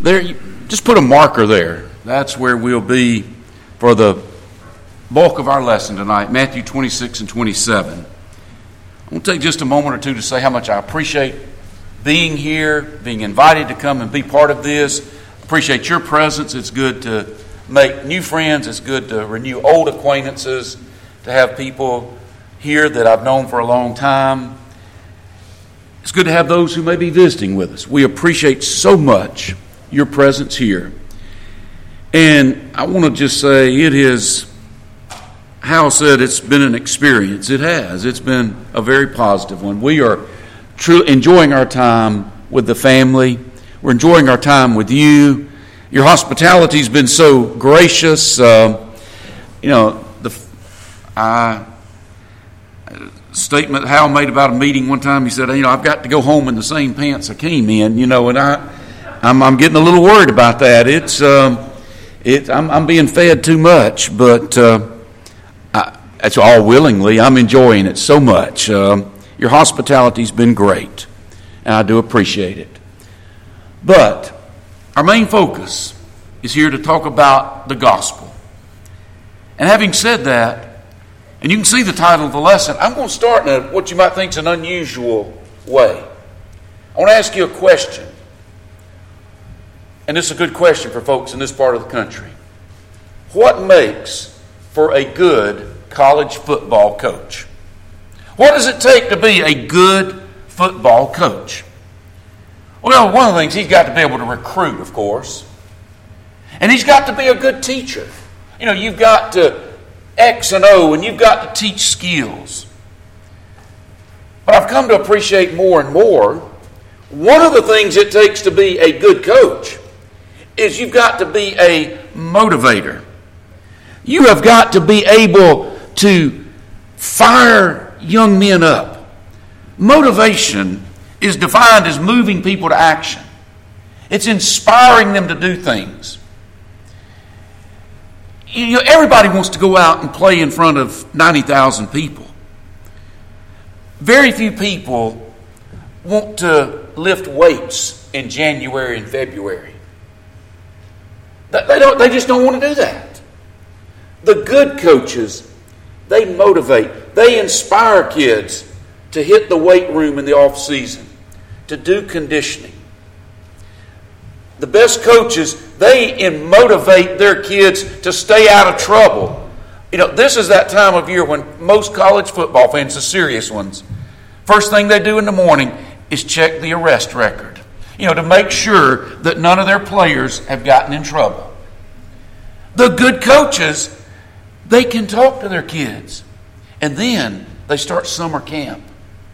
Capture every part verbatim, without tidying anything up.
there, you just put a marker there. That's where we'll be for the bulk of our lesson tonight, Matthew twenty-six and twenty-seven. I want to take just a moment or two to say how much I appreciate being here, being invited to come and be part of this. Appreciate your presence. It's good to make new friends. It's good to renew old acquaintances, to have people here that I've known for a long time. It's good to have those who may be visiting with us. We appreciate so much your presence here. And I want to just say it is, Hal said it's been an experience. It has. It's been a very positive one. We are truly enjoying our time with the family. We're enjoying our time with you. Your hospitality has been so gracious. Uh, you know, the I, statement Hal made about a meeting one time, he said, you know, I've got to go home in the same pants I came in, you know, and I, I'm, I'm getting a little worried about that. It's, um, it, I'm, I'm being fed too much, but uh, I, it's all willingly. I'm enjoying it so much. Um, your hospitality's been great, and I do appreciate it. But our main focus is here to talk about the gospel. And having said that, and you can see the title of the lesson, I'm going to start in a, what you might think is an unusual way. I want to ask you a question. And this is a good question for folks in this part of the country. What makes for a good college football coach? What does it take to be a good football coach? Well, one of the things, he's got to be able to recruit, of course. And he's got to be a good teacher. You know, you've got to X and O, and you've got to teach skills. But I've come to appreciate more and more, one of the things it takes to be a good coach is you've got to be a motivator. You have got to be able to fire young men up. Motivation is defined as moving people to action. It's inspiring them to do things. You know, everybody wants to go out and play in front of ninety thousand people. Very few people want to lift weights in January and February. They don't. They just don't want to do that. The good coaches, they motivate. They inspire kids to hit the weight room in the off season, to do conditioning. The best coaches, they motivate their kids to stay out of trouble. You know, this is that time of year when most college football fans, the serious ones, first thing they do in the morning is check the arrest record. You know, to make sure that none of their players have gotten in trouble. The good coaches, they can talk to their kids. And then they start summer camp.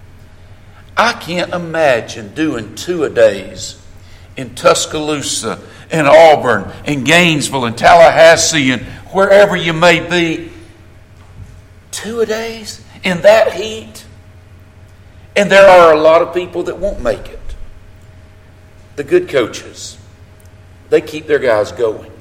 I can't imagine doing two-a-days in Tuscaloosa, in Auburn, in Gainesville, in Tallahassee, and wherever you may be. Two-a-days in that heat. And there are a lot of people that won't make it. The good coaches, they keep their guys going.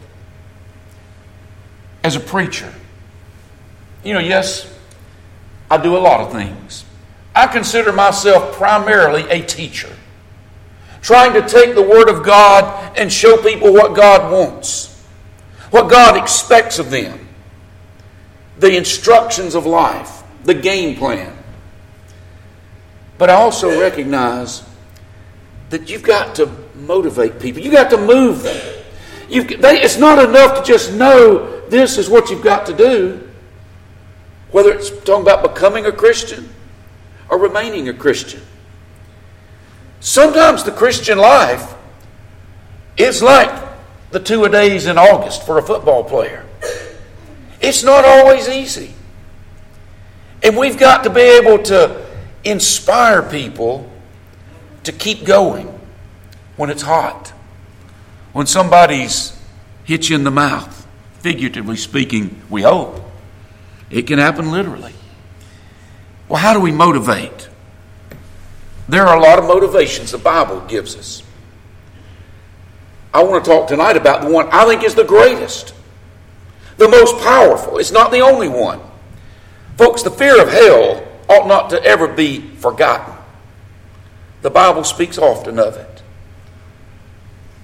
As a preacher, you know, yes, I do a lot of things. I consider myself primarily a teacher, trying to take the Word of God and show people what God wants, what God expects of them, the instructions of life, the game plan. But I also recognize that you've got to motivate people. You've got to move them. You've, they, it's not enough to just know this is what you've got to do, whether it's talking about becoming a Christian or remaining a Christian. Sometimes the Christian life is like the two-a-days in August for a football player. It's not always easy. And we've got to be able to inspire people to keep going when it's hot. When somebody's hit you in the mouth, figuratively speaking, we hope. It can happen literally. Well, how do we motivate? There are a lot of motivations the Bible gives us. I want to talk tonight about the one I think is the greatest, the most powerful. It's not the only one. Folks, the fear of hell ought not to ever be forgotten. The Bible speaks often of it.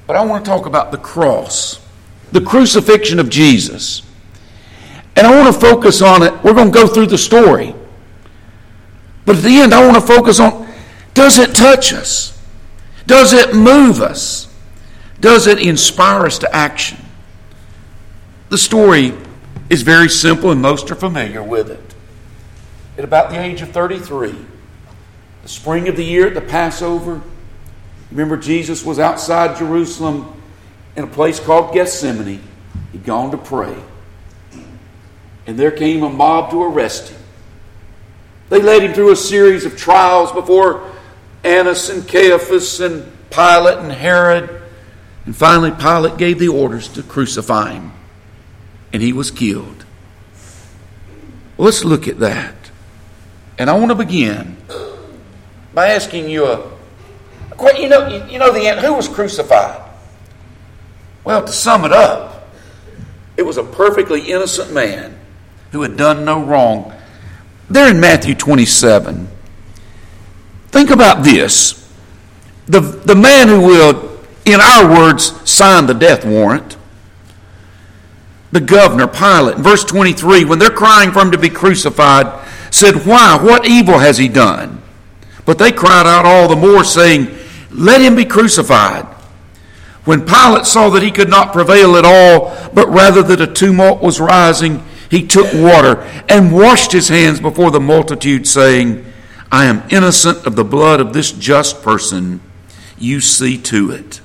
But I want to talk about the cross, the crucifixion of Jesus. And I want to focus on it. We're going to go through the story. But at the end, I want to focus on, does it touch us? Does it move us? Does it inspire us to action? The story is very simple and most are familiar with it. At about the age of thirty-three, the spring of the year at the Passover, remember Jesus was outside Jerusalem in a place called Gethsemane. He'd gone to pray. And there came a mob to arrest him. They led him through a series of trials before Annas and Caiaphas and Pilate and Herod. And finally Pilate gave the orders to crucify him. And he was killed. Well, let's look at that. And I want to begin by asking you a question. You know, you, you know the who was crucified? Well, to sum it up, it was a perfectly innocent man who had done no wrong. There in Matthew twenty-seven, think about this. The, the man who will, in our words, sign the death warrant, the governor, Pilate, in verse twenty-three, when they're crying for him to be crucified, said, "Why? What evil has he done?" But they cried out all the more, saying, "Let him be crucified." When Pilate saw that he could not prevail at all, but rather that a tumult was rising, he took water and washed his hands before the multitude, saying, "I am innocent of the blood of this just person. You see to it."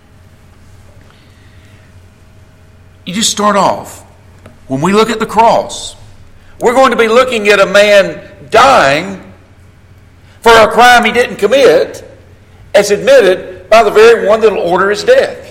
You just start off. When we look at the cross, we're going to be looking at a man dying for a crime he didn't commit, as admitted by the very one that will order his death.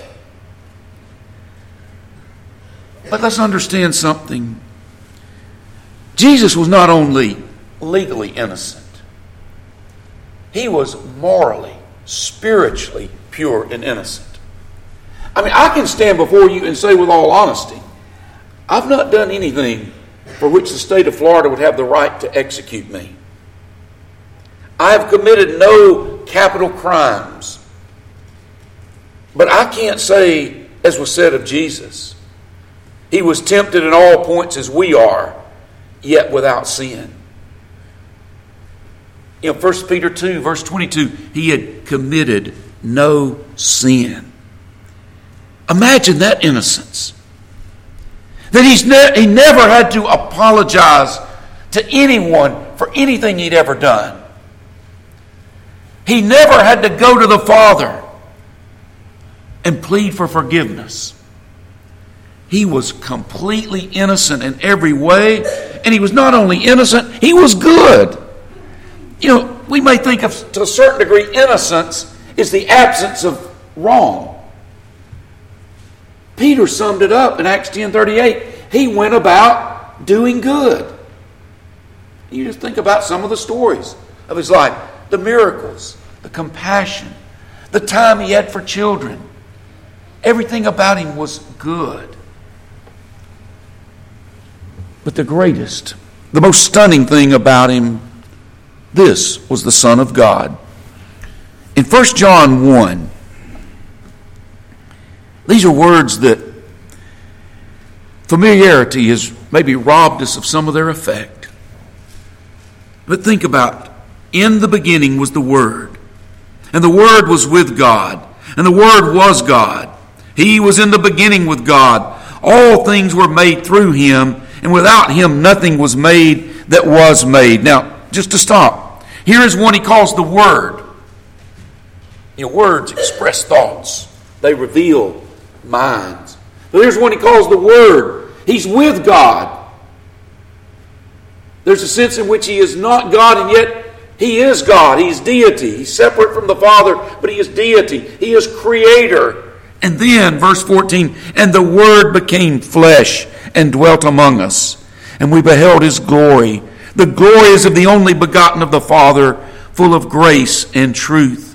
But let's understand something. Jesus was not only legally innocent, he was morally, spiritually pure and innocent. I mean, I can stand before you and say with all honesty, I've not done anything for which the state of Florida would have the right to execute me. I have committed no capital crimes. But I can't say, as was said of Jesus, he was tempted in all points as we are, yet without sin. You know, First Peter two, verse twenty-two, he had committed no sin. Imagine that innocence. That he's ne- he never had to apologize to anyone for anything he'd ever done. He never had to go to the Father and plead for forgiveness. He was completely innocent in every way. And he was not only innocent, he was good. You know, we may think of, to a certain degree, innocence is the absence of wrong. Peter summed it up in Acts ten thirty-eight. He went about doing good. You just think about some of the stories of his life. The miracles, the compassion, the time he had for children. Everything about him was good. But the greatest, the most stunning thing about him, this was the Son of God. In First John one, these are words that familiarity has maybe robbed us of some of their effect. But think about, in the beginning was the Word, and the Word was with God, and the Word was God. He was in the beginning with God. All things were made through him, and without him nothing was made that was made. Now, just to stop, here is one he calls the Word. Your words express thoughts. They reveal minds. But here's one he calls the Word. He's with God. There's a sense in which he is not God, and yet he is God. He's deity. He's separate from the Father, but he is deity. He is creator. And then, verse fourteen, and the Word became flesh and dwelt among us, and we beheld his glory. The glory is of the only begotten of the Father, full of grace and truth.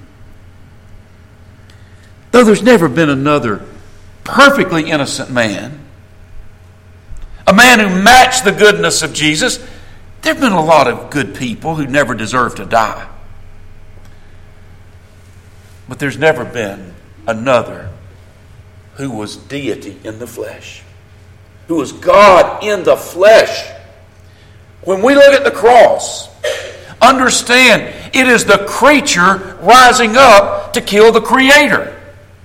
Though there's never been another perfectly innocent man, a man who matched the goodness of Jesus, there have been a lot of good people who never deserved to die. But there's never been another who was deity in the flesh, who was God in the flesh. When we look at the cross, understand it is the creature rising up to kill the Creator.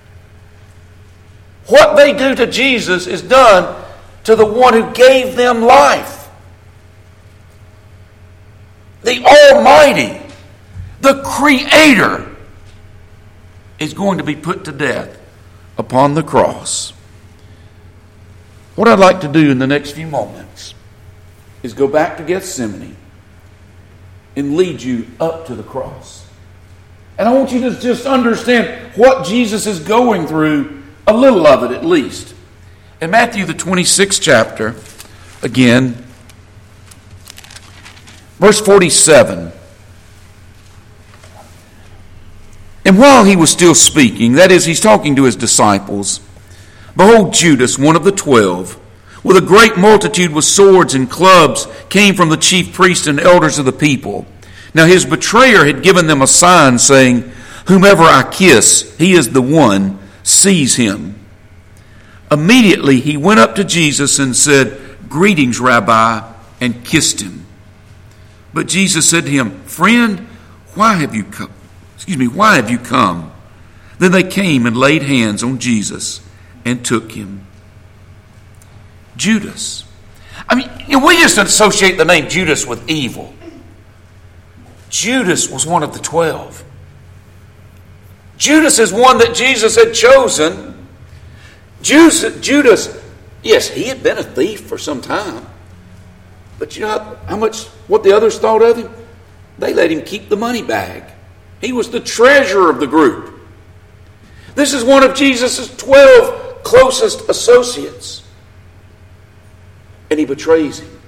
What they do to Jesus is done to the one who gave them life. The Almighty, the Creator, is going to be put to death upon the cross. What I'd like to do in the next few moments is go back to Gethsemane and lead you up to the cross. And I want you to just understand what Jesus is going through, a little of it at least. In Matthew the twenty-sixth chapter, again, verse forty-seven. And while he was still speaking, that is, he's talking to his disciples, behold, Judas, one of the twelve, with a great multitude with swords and clubs, came from the chief priests and elders of the people. Now his betrayer had given them a sign, saying, whomever I kiss, he is the one, seize him. Immediately he went up to Jesus and said, greetings, Rabbi, and kissed him. But Jesus said to him, friend, why have you come? Excuse me, why have you come? Then they came and laid hands on Jesus and took him. Judas. I mean, you know, we just associate the name Judas with evil. Judas was one of the twelve. Judas is one that Jesus had chosen. Judas, Judas, yes, he had been a thief for some time. But you know how, how much, what the others thought of him? They let him keep the money bag. He was the treasurer of the group. This is one of Jesus' twelve closest associates. And he betrays him.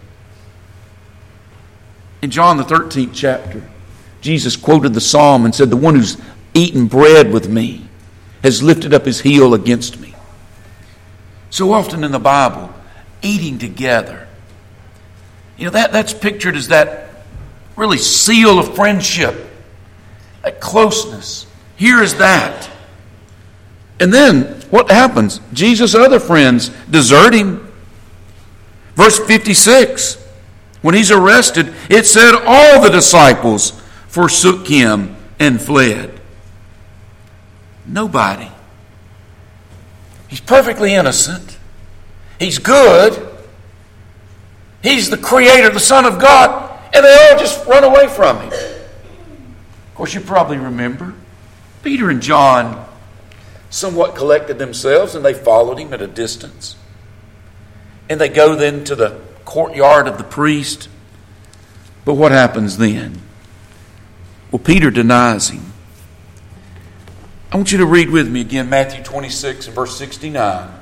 In John the thirteenth chapter, Jesus quoted the psalm and said, the one who's eaten bread with me has lifted up his heel against me. So often in the Bible, eating together, you know, that, that's pictured as that really seal of friendship, that closeness. Here is that. And then what happens? Jesus' other friends desert him. Verse fifty-six, when he's arrested, it said all the disciples forsook him and fled. Nobody. He's perfectly innocent. He's good. He's the Creator, the Son of God, and they all just run away from him. Of course, you probably remember Peter and John somewhat collected themselves and they followed him at a distance. And they go then to the courtyard of the priest. But what happens then? Well, Peter denies him. I want you to read with me again Matthew twenty-six and verse sixty-nine.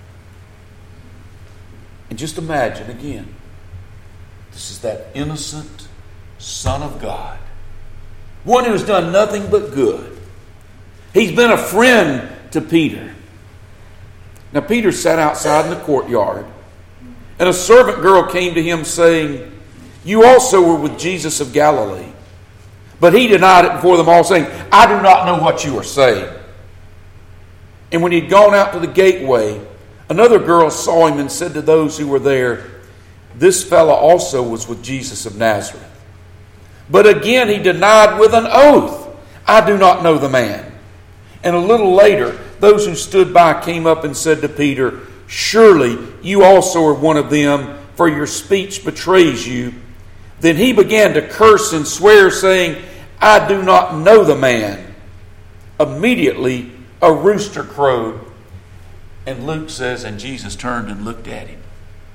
And just imagine again, this is that innocent Son of God. One who has done nothing but good. He's been a friend to Peter. Now Peter sat outside in the courtyard, and a servant girl came to him saying, you also were with Jesus of Galilee. But he denied it before them all, saying, I do not know what you are saying. And when he had gone out to the gateway, another girl saw him and said to those who were there, this fellow also was with Jesus of Nazareth. But again he denied with an oath, I do not know the man. And a little later, those who stood by came up and said to Peter, surely you also are one of them, for your speech betrays you. Then he began to curse and swear, saying, I do not know the man. Immediately a rooster crowed. And Luke says, and Jesus turned and looked at him.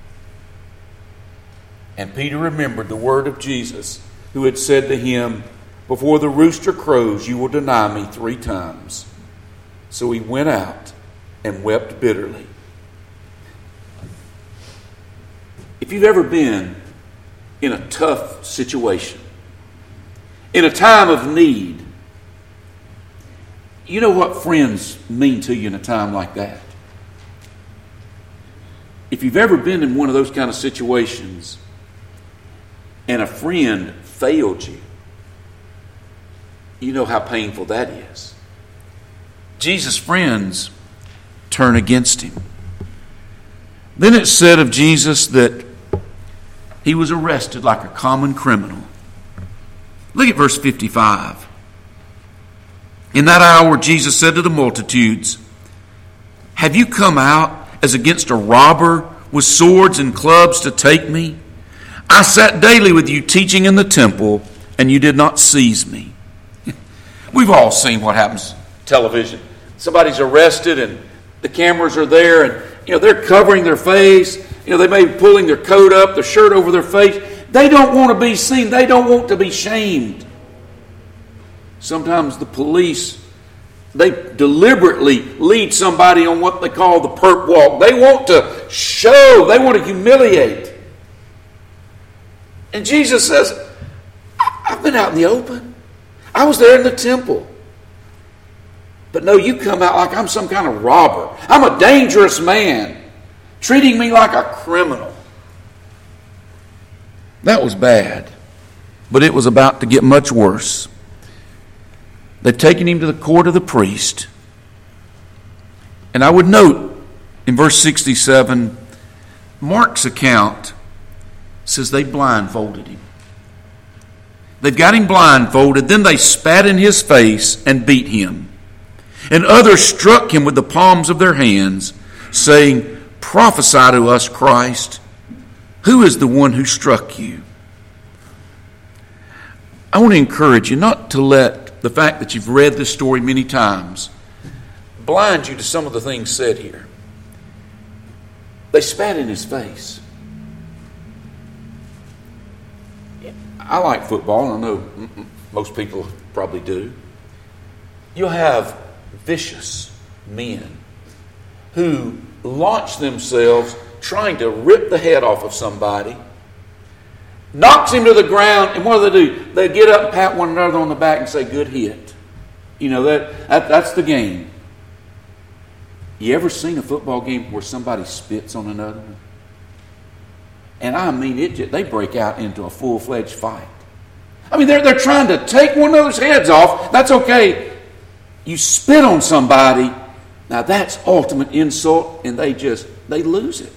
And Peter remembered the word of Jesus, who had said to him, before the rooster crows, you will deny me three times. So he went out and wept bitterly. If you've ever been in a tough situation, in a time of need, you know what friends mean to you in a time like that. If you've ever been in one of those kind of situations and a friend failed you, you know how painful that is. Jesus' friends turn against him. Then it said of Jesus that he was arrested like a common criminal. Look at verse fifty-five. In that hour Jesus said to the multitudes, have you come out as against a robber with swords and clubs to take me? I sat daily with you teaching in the temple, and you did not seize me. We've all seen what happens on television. Somebody's arrested and the cameras are there, and you know they're covering their face. You know, they may be pulling their coat up, their shirt over their face. They don't want to be seen. They don't want to be shamed. Sometimes the police, they deliberately lead somebody on what they call the perp walk. They want to show, they want to humiliate. And Jesus says, I've been out in the open. I was there in the temple. But no, you come out like I'm some kind of robber. I'm a dangerous man, treating me like a criminal. That was bad. But it was about to get much worse. They've taken him to the court of the priest. And I would note in verse sixty-seven, Mark's account says they blindfolded him. They've got him blindfolded. Then they spat in his face and beat him. And others struck him with the palms of their hands, saying, prophesy to us, Christ. Who is the one who struck you? I want to encourage you not to let the fact that you've read this story many times blind you to some of the things said here. They spat in his face. I like football, and I know most people probably do. You'll have vicious men who launch themselves trying to rip the head off of somebody, knocks him to the ground, and what do they do? They get up and pat one another on the back and say, good hit. You know, that, that that's the game. You ever seen a football game where somebody spits on another one? And I mean, it just, they break out into a full-fledged fight. I mean, they're, they're trying to take one another's heads off. That's okay. You spit on somebody, now that's ultimate insult, and they just, they lose it.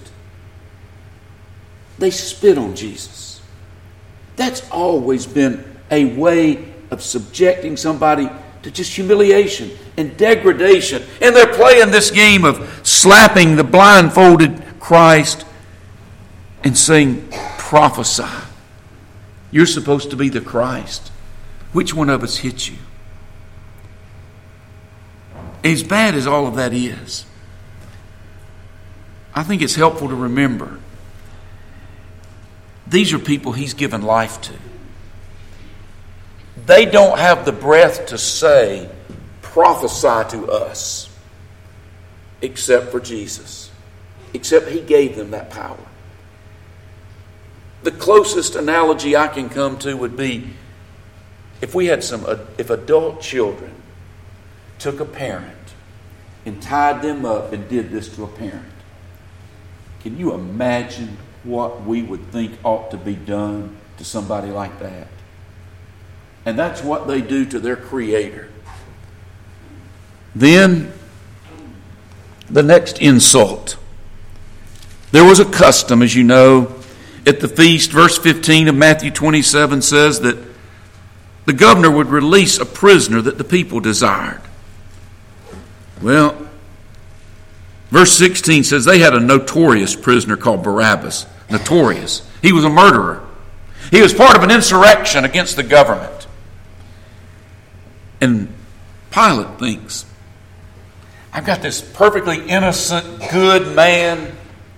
They spit on Jesus. That's always been a way of subjecting somebody to just humiliation and degradation. And they're playing this game of slapping the blindfolded Christ and saying, prophesy. You're supposed to be the Christ. Which one of us hit you? As bad as all of that is, I think it's helpful to remember these are people he's given life to. They don't have the breath to say, prophesy to us, except for Jesus. Except he gave them that power. The closest analogy I can come to would be if we had some, if adult children took a parent and tied them up and did this to a parent. Can you imagine what we would think ought to be done to somebody like that? And that's what they do to their Creator. Then, the next insult. There was a custom, as you know, at the feast. Verse fifteen of Matthew twenty-seven says that the governor would release a prisoner that the people desired. Well, verse sixteen says they had a notorious prisoner called Barabbas. Notorious. He was a murderer. He was part of an insurrection against the government. And Pilate thinks, I've got this perfectly innocent, good man,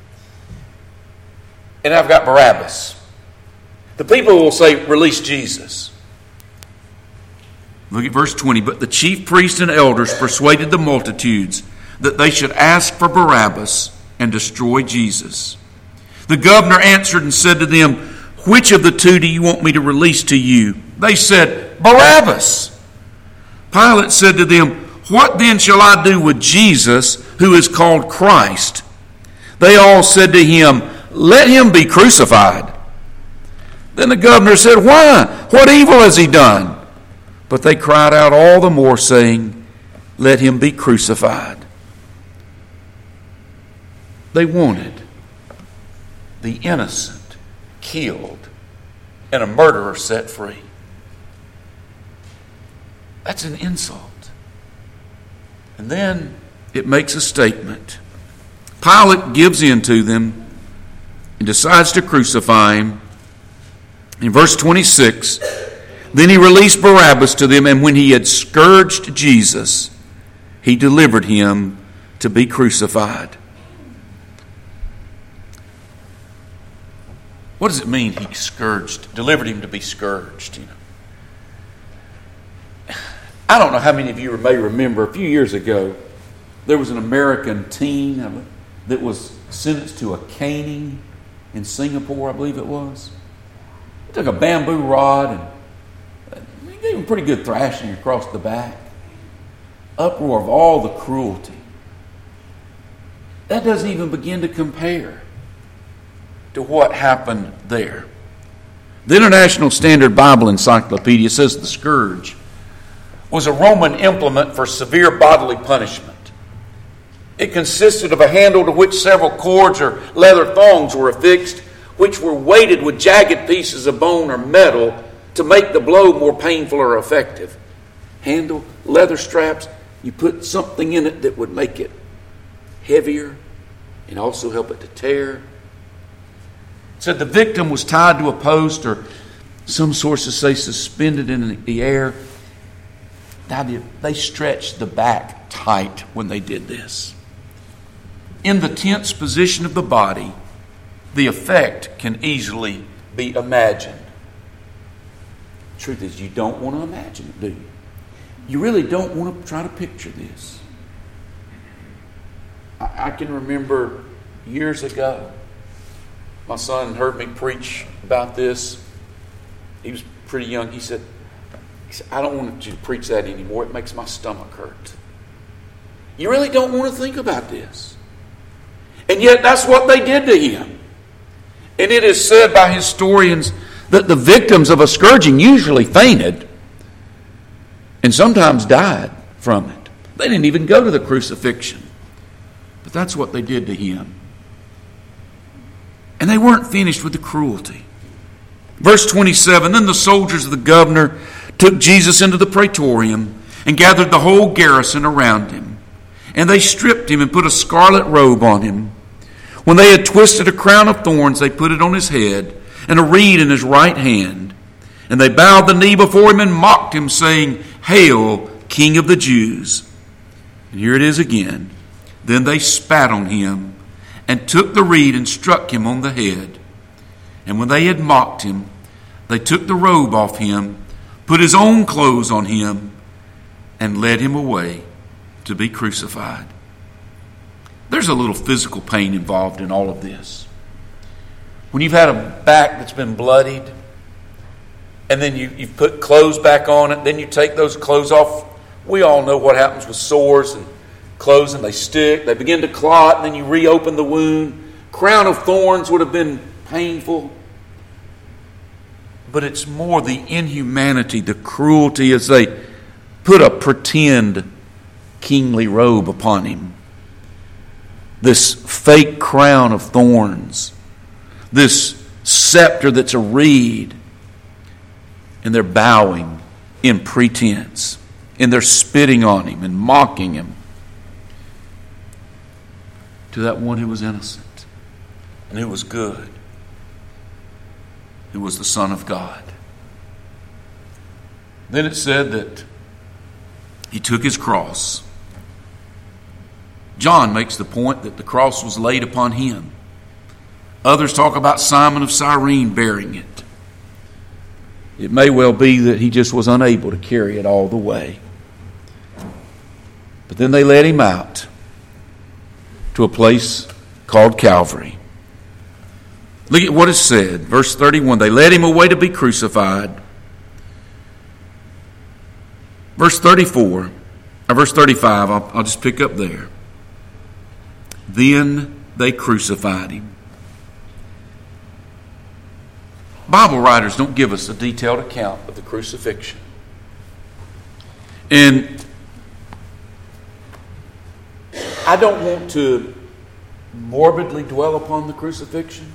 and I've got Barabbas. The people will say, release Jesus. Look at verse twenty. But the chief priests and elders persuaded the multitudes that they should ask for Barabbas and destroy Jesus. The governor answered and said to them, which of the two do you want me to release to you? They said, Barabbas. Pilate said to them, what then shall I do with Jesus, who is called Christ? They all said to him, let him be crucified. Then the governor said, why? What evil has he done? But they cried out all the more, saying, let him be crucified. They wanted the innocent killed and a murderer set free. That's an insult. And then it makes a statement. Pilate gives in to them and decides to crucify him. In verse twenty-six, then he released Barabbas to them, and when he had scourged Jesus, he delivered him to be crucified. What does it mean he scourged, delivered him to be scourged? You know, I don't know how many of you may remember a few years ago, there was an American teen that was sentenced to a caning in Singapore, I believe it was. He took a bamboo rod and he gave him pretty good thrashing across the back. Uproar of all the cruelty. That doesn't even begin to compare to what happened there. The International Standard Bible Encyclopedia says the scourge was a Roman implement for severe bodily punishment. It consisted of a handle to which several cords or leather thongs were affixed, which were weighted with jagged pieces of bone or metal to make the blow more painful or effective. Handle, leather straps, you put something in it that would make it heavier and also help it to tear. It said the victim was tied to a post, or some sources say suspended in the air. They stretched the back tight when they did this. In the tense position of the body, the effect can easily be imagined. The truth is, you don't want to imagine it, do you? You really don't want to try to picture this. I, I can remember years ago, my son heard me preach about this. He was pretty young. He said, he said, I don't want you to preach that anymore. It makes my stomach hurt. You really don't want to think about this. And yet that's what they did to him. And it is said by historians that the victims of a scourging usually fainted and sometimes died from it. They didn't even go to the crucifixion. But that's what they did to him. And they weren't finished with the cruelty. Verse twenty-seven, then the soldiers of the governor took Jesus into the praetorium and gathered the whole garrison around him. And they stripped him and put a scarlet robe on him. When they had twisted a crown of thorns, they put it on his head and a reed in his right hand. And they bowed the knee before him and mocked him, saying, Hail, King of the Jews. And here it is again. Then they spat on him and took the reed and struck him on the head. And when they had mocked him, they took the robe off him, put his own clothes on him, and led him away to be crucified. There's a little physical pain involved in all of this. When you've had a back that's been bloodied, and then you, you've put clothes back on it, then you take those clothes off. We all know what happens with sores and clothes, and they stick, they begin to clot, and then you reopen the wound. Crown of thorns would have been painful. But it's more the inhumanity, the cruelty, as they put a pretend kingly robe upon him. This fake crown of thorns. This scepter that's a reed. And they're bowing in pretense. And they're spitting on him and mocking him. To that one who was innocent and who was good. Who was the Son of God. Then it said that he took his cross. John makes the point that the cross was laid upon him. Others talk about Simon of Cyrene bearing it. It may well be that he just was unable to carry it all the way. But then they led him out to a place called Calvary. Look at what is said. Verse thirty-one, they led him away to be crucified. Verse thirty-four, or verse thirty-five, I'll, I'll just pick up there. Then they crucified him. Bible writers don't give us a detailed account of the crucifixion. And I don't want to morbidly dwell upon the crucifixion.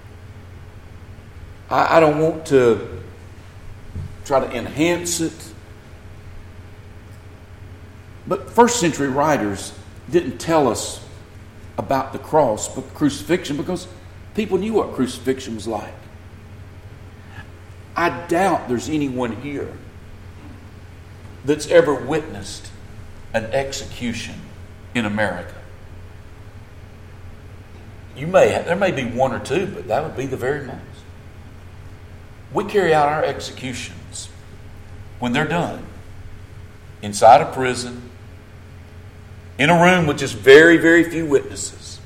I, I don't want to try to enhance it. But first century writers didn't tell us about the cross, but crucifixion, because people knew what crucifixion was like. I doubt there's anyone here that's ever witnessed an execution in America. You may have, there may be one or two, but that would be the very most. We carry out our executions when they're done inside a prison, in a room with just very, very few witnesses.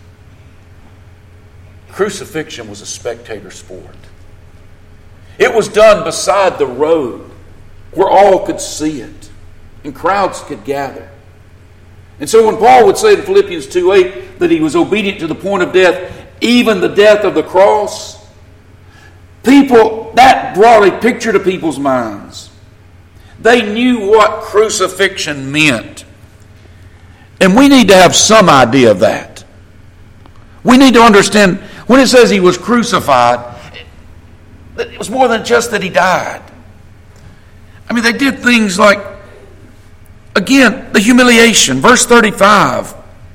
Crucifixion was a spectator sport. It was done beside the road where all could see it and crowds could gather. And so when Paul would say in Philippians two eight that he was obedient to the point of death, even the death of the cross, people, that brought a picture to people's minds. They knew what crucifixion meant. And we need to have some idea of that. We need to understand, when it says he was crucified, it was more than just that he died. I mean, they did things like, again, the humiliation. Verse thirty-five.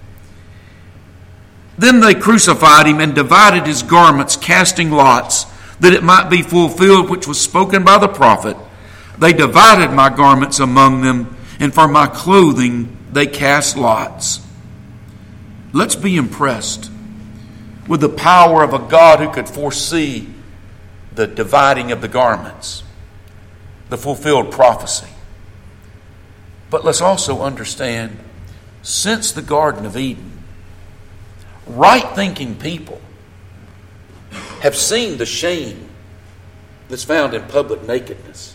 Then they crucified him and divided his garments, casting lots, that it might be fulfilled which was spoken by the prophet. They divided my garments among them, and for my clothing they cast lots. Let's be impressed with the power of a God who could foresee the dividing of the garments, the fulfilled prophecy. But let's also understand, since the Garden of Eden, right-thinking people have seen the shame that's found in public nakedness.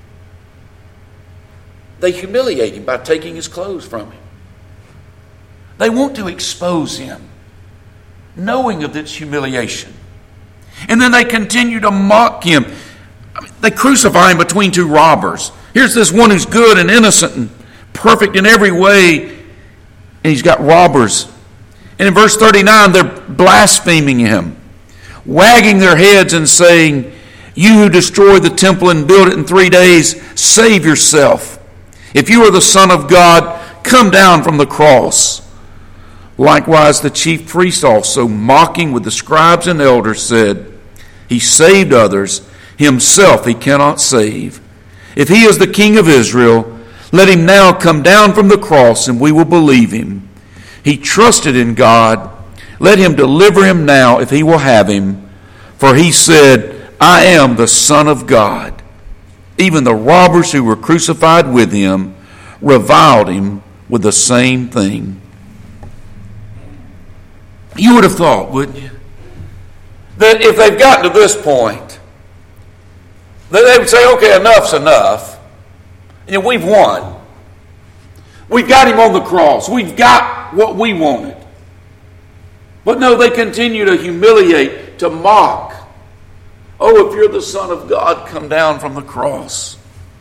They humiliate him by taking his clothes from him. They want to expose him, knowing of this humiliation. And then they continue to mock him. I mean, they crucify him between two robbers. Here's this one who's good and innocent and perfect in every way, and he's got robbers. And in verse thirty-nine, they're blaspheming him, wagging their heads and saying, "You who destroyed the temple and built it in three days, save yourself. If you are the Son of God, come down from the cross." Likewise, the chief priest also, mocking with the scribes and elders, said, "He saved others, himself he cannot save. If he is the King of Israel, let him now come down from the cross, and we will believe him. He trusted in God. Let him deliver him now, if he will have him. For he said, I am the Son of God." Even the robbers who were crucified with him reviled him with the same thing. You would have thought, wouldn't you, that if they've gotten to this point, that they would say, okay, enough's enough. You know, we've won. We've got him on the cross. We've got what we wanted. But no, they continue to humiliate, to mock. Oh, if you're the Son of God, come down from the cross.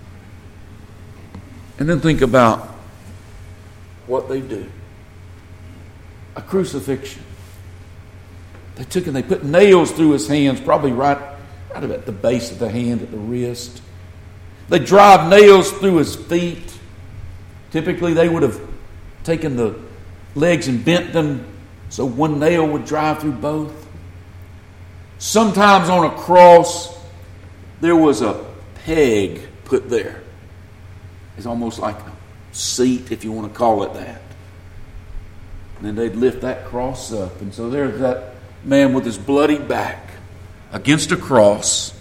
And then think about what they do. A crucifixion. They took and they put nails through his hands, probably right, right about the base of the hand, at the wrist. They drive nails through his feet. Typically, they would have taken the legs and bent them so one nail would drive through both. Sometimes on a cross, there was a peg put there. It's almost like a seat, if you want to call it that. And then they'd lift that cross up. And so there's that man with his bloody back against a cross,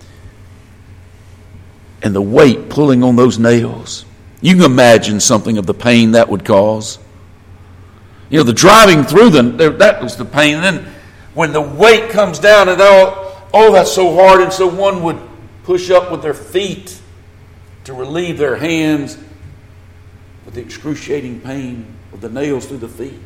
and the weight pulling on those nails. You can imagine something of the pain that would cause. You know, the driving through them, that was the pain. And then when the weight comes down and oh, oh, that's so hard. And so one would push up with their feet to relieve their hands with the excruciating pain of the nails through the feet.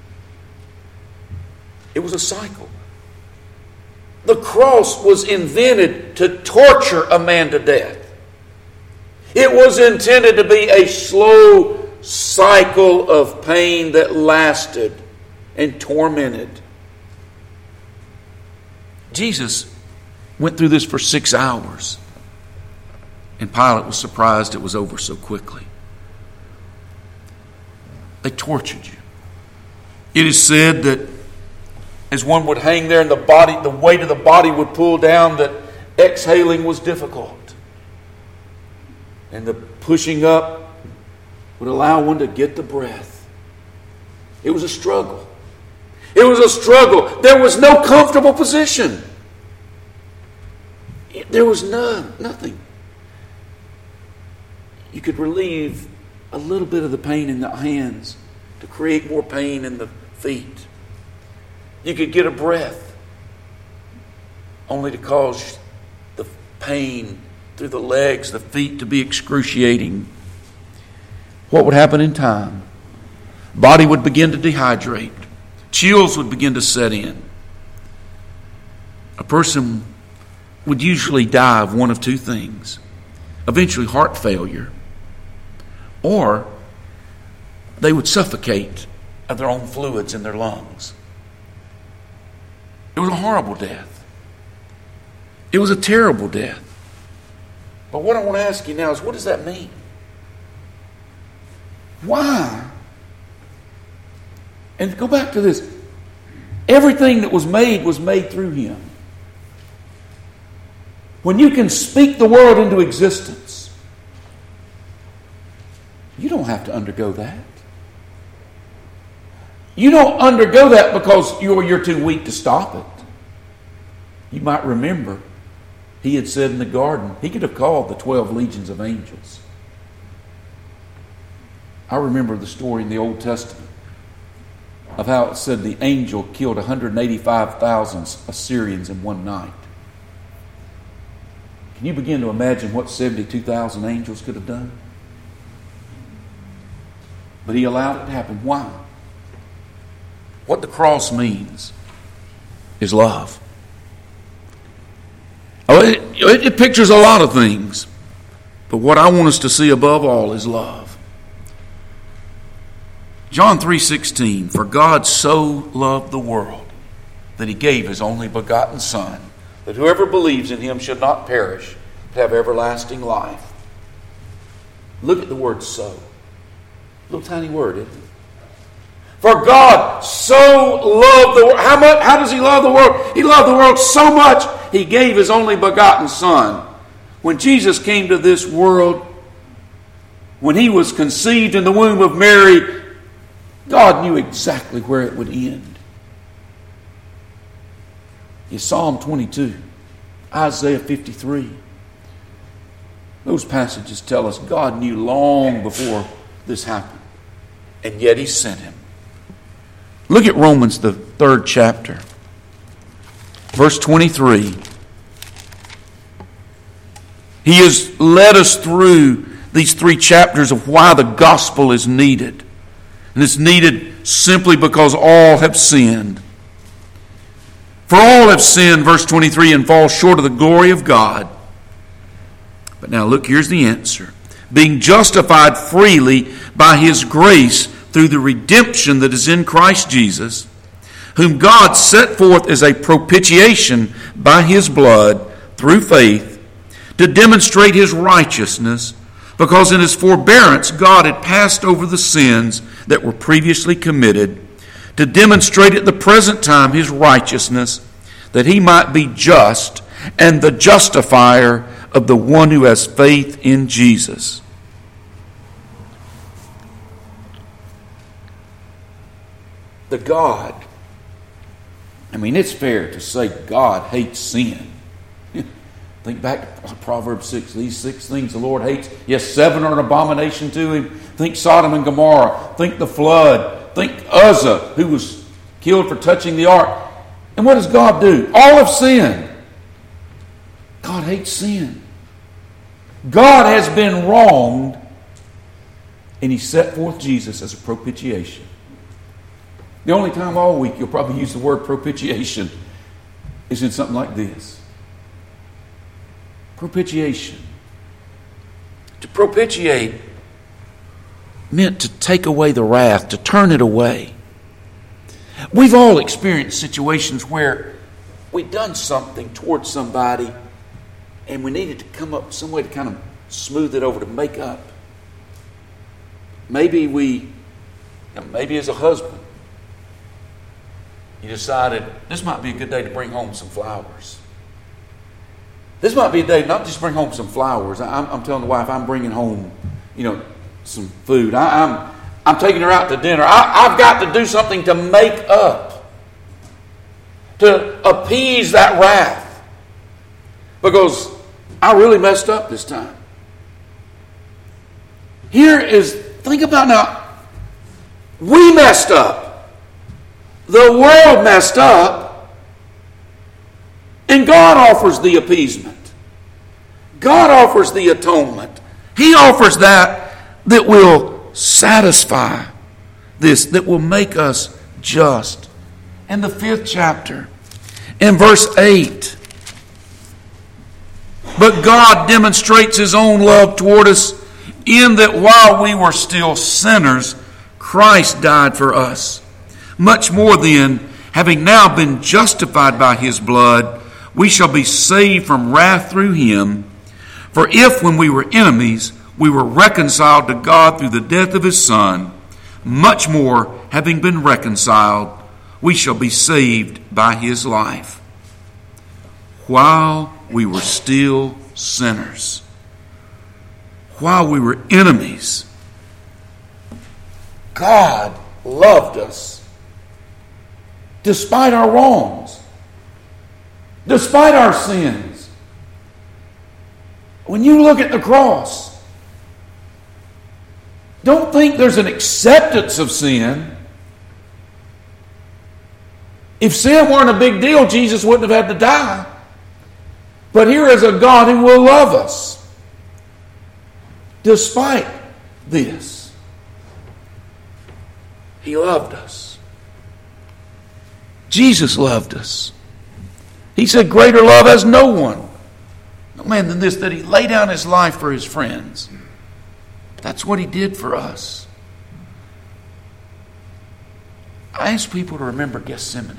It was a cycle. The cross was invented to torture a man to death. It was intended to be a slow cycle of pain that lasted and tormented Jesus went through this for six hours. And Pilate was surprised it was over so quickly. They tortured you. It is said that as one would hang there and the body, the weight of the body would pull down, that exhaling was difficult. And the pushing up would allow one to get the breath. It was a struggle. It was a struggle. There was no comfortable position. There was none, nothing. You could relieve a little bit of the pain in the hands to create more pain in the feet. You could get a breath only to cause the pain through the legs, the feet to be excruciating. What would happen in time? Body would begin to dehydrate. Chills would begin to set in. A person would usually die of one of two things. Eventually heart failure, or they would suffocate of their own fluids in their lungs. It was a horrible death. It was a terrible death. But what I want to ask you now is, what does that mean? Why? And go back to this. Everything that was made was made through Him. When you can speak the world into existence, you don't have to undergo that. You don't undergo that because you're, you're too weak to stop it. You might remember He had said in the garden, He could have called the twelve legions of angels. I remember the story in the Old Testament of how it said the angel killed one hundred eighty-five thousand Assyrians in one night. Can you begin to imagine what seventy-two thousand angels could have done? But He allowed it to happen. Why? What the cross means is love. Oh, it, it, it pictures a lot of things. But what I want us to see above all is love. John three sixteen, for God so loved the world that He gave His only begotten Son, that whoever believes in Him should not perish, but have everlasting life. Look at the word so. Little tiny word, isn't it? For God so loved the world. How much? How does He love the world? He loved the world so much, He gave His only begotten Son. When Jesus came to this world, when He was conceived in the womb of Mary, God knew exactly where it would end. In Psalm twenty-two, Isaiah fifty-three, those passages tell us God knew long before this happened, and yet He sent Him. Look at Romans, the third chapter, verse twenty-three. He has led us through these three chapters of why the gospel is needed. And it's needed simply because all have sinned. For all have sinned, verse twenty-three, and fall short of the glory of God. But now look, here's the answer. Being justified freely by His grace through the redemption that is in Christ Jesus, whom God set forth as a propitiation by His blood through faith, to demonstrate His righteousness, because in His forbearance God had passed over the sins that were previously committed, to demonstrate at the present time His righteousness, that He might be just and the justifier of the one who has faith in Jesus. The God, I mean, it's fair to say God hates sin. Think back to Proverbs six. These six things the Lord hates. Yes, seven are an abomination to Him. Think Sodom and Gomorrah. Think the flood. Think Uzzah, who was killed for touching the ark. And what does God do? All have sinned. God hates sin. God has been wronged, and He set forth Jesus as a propitiation. The only time all week you'll probably use the word propitiation is in something like this. Propitiation. To propitiate meant to take away the wrath, to turn it away. We've all experienced situations where we'd done something towards somebody and we needed to come up with some way to kind of smooth it over, to make up. Maybe we, you know, maybe as a husband, you decided this might be a good day to bring home some flowers. This might be a day not just bring home some flowers. I'm, I'm telling the wife I'm bringing home, you know, some food. I, I'm I'm taking her out to dinner. I, I've got to do something to make up, to appease that wrath, because I really messed up this time. Here is, think about now, we messed up. The world messed up. And God offers the appeasement. God offers the atonement. He offers that that will satisfy this, that will make us just. In the fifth chapter, in verse eight, but God demonstrates His own love toward us in that while we were still sinners, Christ died for us. Much more then, having now been justified by His blood, we shall be saved from wrath through Him. For if when we were enemies, we were reconciled to God through the death of His Son, much more, having been reconciled, we shall be saved by His life. While we were still sinners, while we were enemies, God loved us despite our wrongs, despite our sins. When you look at the cross, don't think there's an acceptance of sin. If sin weren't a big deal, Jesus wouldn't have had to die. But here is a God who will love us despite this. He loved us. Jesus loved us. He said, greater love has no one, no man than this, that He lay down His life for His friends. That's what He did for us. I ask people to remember Gethsemane.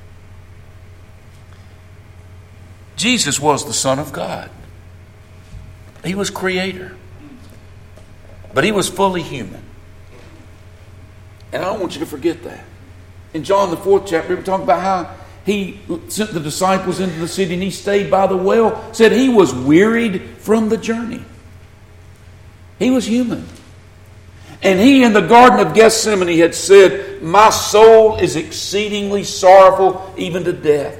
Jesus was the Son of God. He was Creator. But He was fully human. And I don't want you to forget that. In John the fourth chapter, we talk about how He sent the disciples into the city and He stayed by the well. Said He was wearied from the journey. He was human. And He in the Garden of Gethsemane had said, my soul is exceedingly sorrowful, even to death.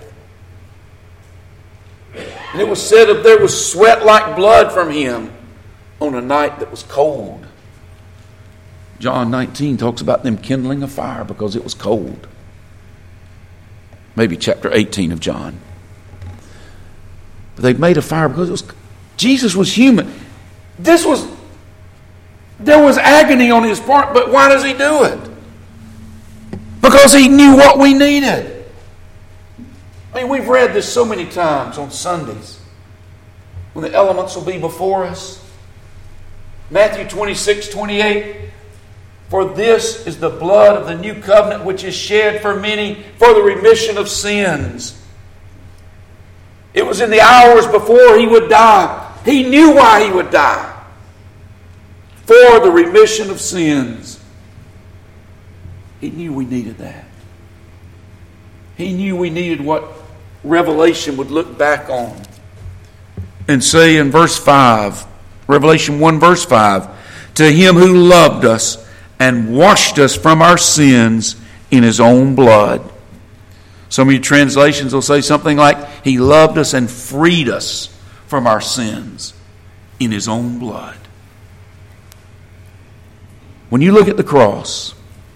And it was said that there was sweat like blood from Him on a night that was cold. John nineteen talks about them kindling a fire because it was cold. Maybe chapter eighteen of John. But they made a fire because it was... Jesus was human. This was... There was agony on His part, but why does He do it? Because He knew what we needed. I mean, we've read this so many times on Sundays when the elements will be before us. Matthew twenty-six, twenty-eight. For this is the blood of the new covenant which is shed for many for the remission of sins. It was in the hours before He would die. He knew why He would die. For the remission of sins. He knew we needed that. He knew we needed what Revelation would look back on and say in verse five, Revelation one verse five, to Him who loved us and washed us from our sins in His own blood. Some of your translations will say something like, He loved us and freed us from our sins in His own blood. When you look at the cross,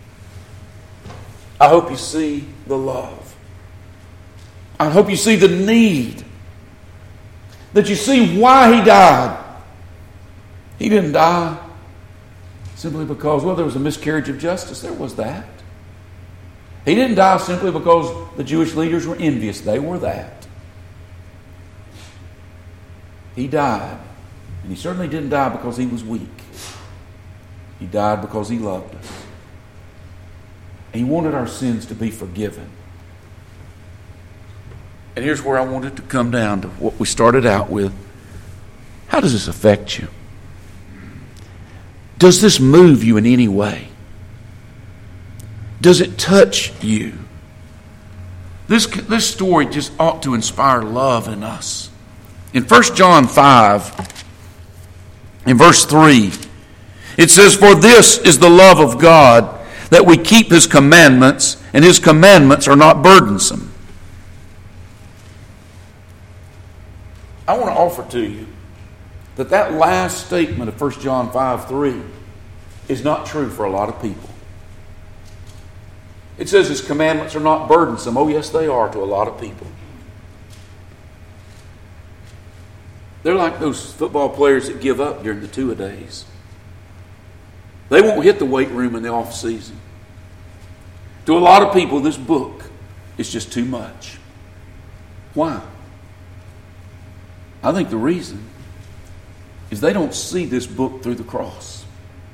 I hope you see the love. I hope you see the need. That you see why He died. He didn't die simply because, well, there was a miscarriage of justice. There was that. He didn't die simply because the Jewish leaders were envious. They were that. He died. And He certainly didn't die because He was weak. He died because He loved us. And He wanted our sins to be forgiven. And here's where I wanted to come down to what we started out with. How does this affect you? Does this move you in any way? Does it touch you? This, this story just ought to inspire love in us. In First John five, in verse three, it says, "For this is the love of God, that we keep His commandments, and His commandments are not burdensome." I want to offer to you that that last statement of First John five three is not true for a lot of people. It says His commandments are not burdensome. Oh, yes, they are to a lot of people. They're like those football players that give up during the two-a-days. They won't hit the weight room in the off season. To a lot of people, this book is just too much. Why? I think the reason is they don't see this book through the cross.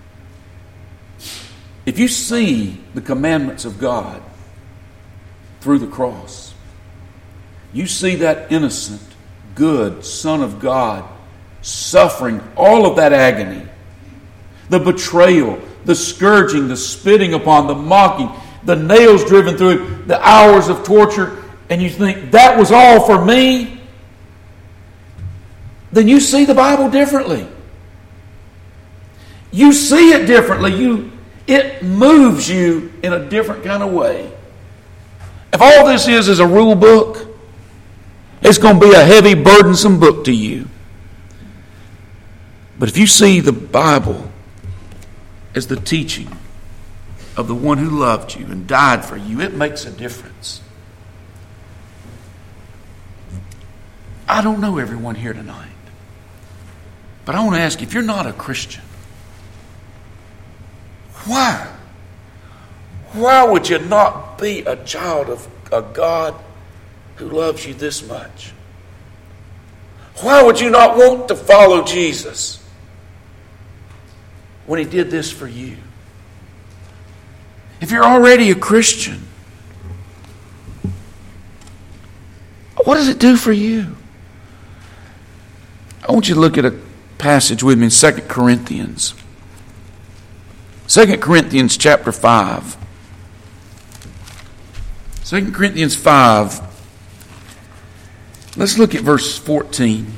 If you see the commandments of God through the cross, you see that innocent, good Son of God suffering all of that agony, the betrayal, the scourging, the spitting upon, the mocking, the nails driven through, the hours of torture, and you think, that was all for me? Then you see the Bible differently. You see it differently. You, it moves you in a different kind of way. If all this is is a rule book, it's going to be a heavy, burdensome book to you. But if you see the Bible as the teaching of the one who loved you and died for you, it makes a difference. I don't know everyone here tonight, but I want to ask you, if you're not a Christian, why? Why would you not be a child of a God who loves you this much? Why would you not want to follow Jesus when He did this for you? If you're already a Christian, what does it do for you? I want you to look at a passage with me in Second Corinthians. Second Corinthians chapter five. Second Corinthians five. Let's look at verse fourteen.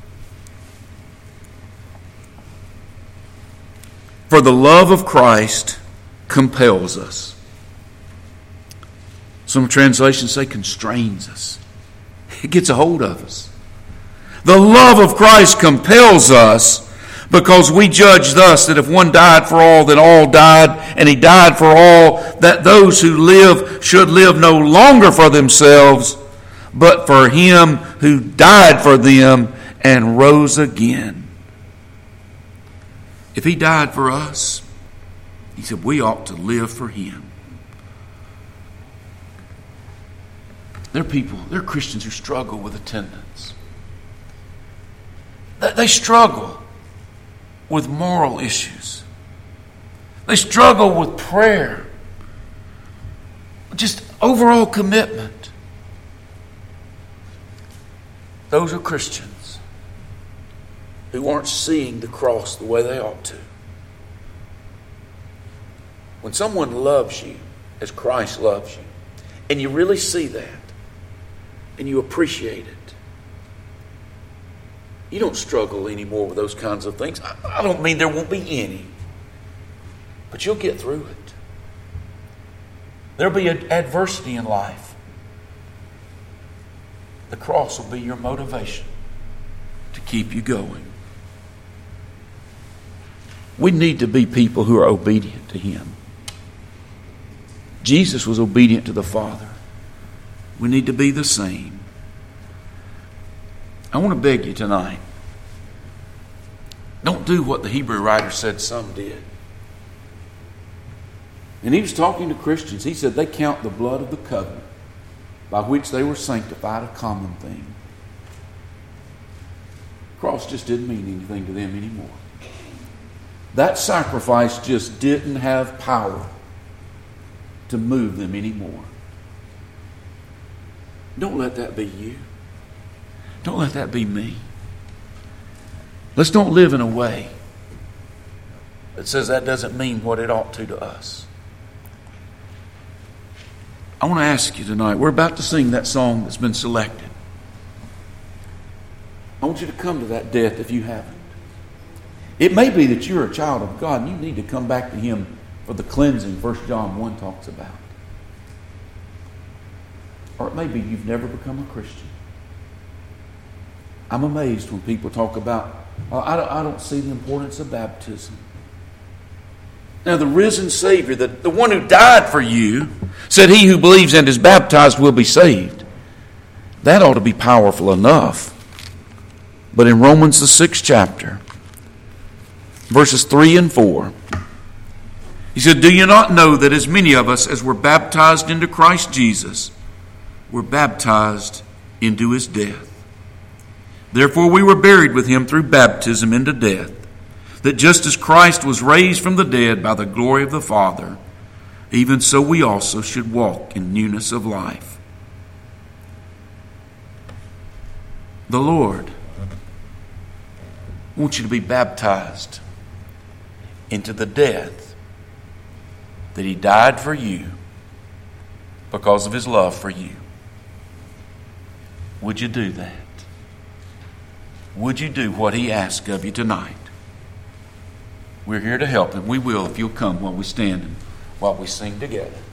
"For the love of Christ compels us." Some translations say constrains us. It gets a hold of us. The love of Christ compels us, because we judge thus, that if one died for all, then all died, and He died for all, that those who live should live no longer for themselves, but for Him who died for them and rose again. If He died for us, He said we ought to live for Him. There are people, there are Christians who struggle with attendance. They struggle with moral issues. They struggle with prayer. Just overall commitment. Those are Christians who aren't seeing the cross the way they ought to. When someone loves you as Christ loves you, and you really see that, and you appreciate it, you don't struggle anymore with those kinds of things. I don't mean there won't be any, but you'll get through it. There'll be adversity in life. The cross will be your motivation to keep you going. We need to be people who are obedient to Him. Jesus was obedient to the Father. We need to be the same. I want to beg you tonight, don't do what the Hebrew writer said some did. And he was talking to Christians. He said they count the blood of the covenant by which they were sanctified a common thing. The cross just didn't mean anything to them anymore. That sacrifice just didn't have power to move them anymore. Don't let that be you. Don't let that be me. Let's don't live in a way that says that doesn't mean what it ought to to us. I want to ask you tonight, we're about to sing that song that's been selected. I want you to come to that death if you haven't. It may be that you're a child of God and you need to come back to Him for the cleansing First John one talks about. Or it may be you've never become a Christian. I'm amazed when people talk about, oh, I, don't, I don't see the importance of baptism. Now the risen Savior, the, the one who died for you, said he who believes and is baptized will be saved. That ought to be powerful enough. But in Romans the sixth chapter, verses three and four, he said, do you not know that as many of us as were baptized into Christ Jesus were baptized into His death? Therefore we were buried with Him through baptism into death, that just as Christ was raised from the dead by the glory of the Father, even so we also should walk in newness of life. The Lord wants you to be baptized into the death that He died for you because of His love for you. Would you do that? Would you do what He asked of you tonight? We're here to help, and we will if you'll come while we stand and while we sing together.